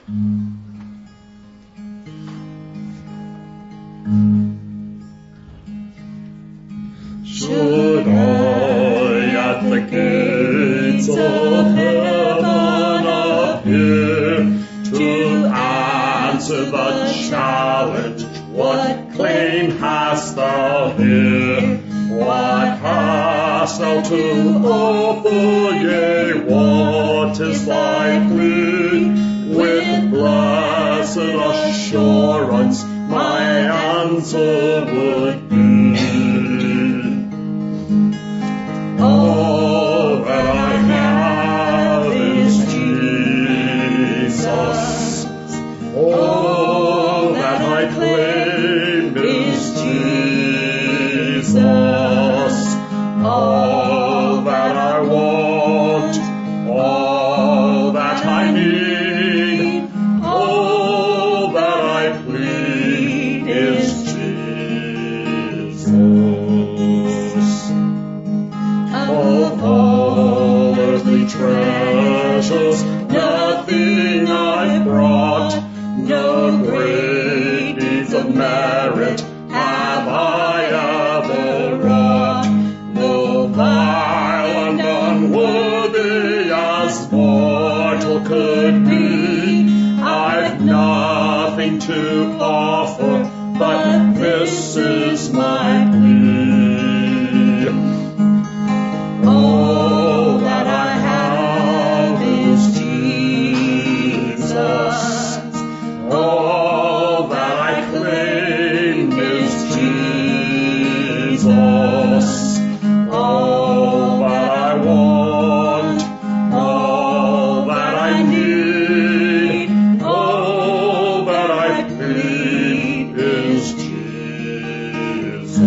Should I at the gates of heaven appear to answer the challenge, what claim hast thou here? What hast thou to offer, yea, what is thy plea? With blessed assurance my answer would be, all that I have is Jesus. All that I claim is Jesus. All that I want, all that I need, all that I plead is Jesus. Of all earthly treasures, nothing I brought, no great deeds of merit have I ever wrought. No vile and unworthy as mortal could be, I've nothing to offer, but this is my plea. All that I have is Jesus. All that I claim is Jesus. All that I want, all that I need, all that I plead is Jesus.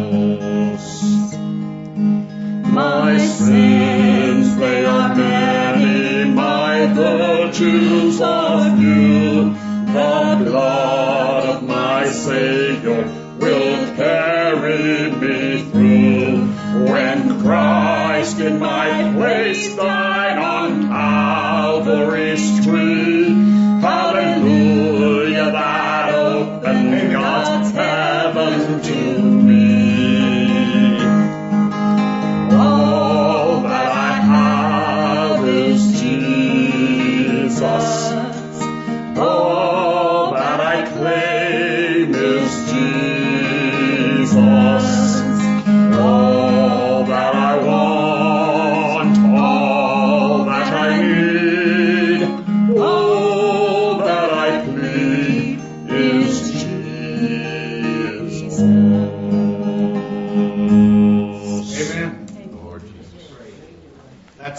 My sins, they are many, my virtues are few. The blood of my Savior will carry me through. When Christ in my place died on Calvary's tree,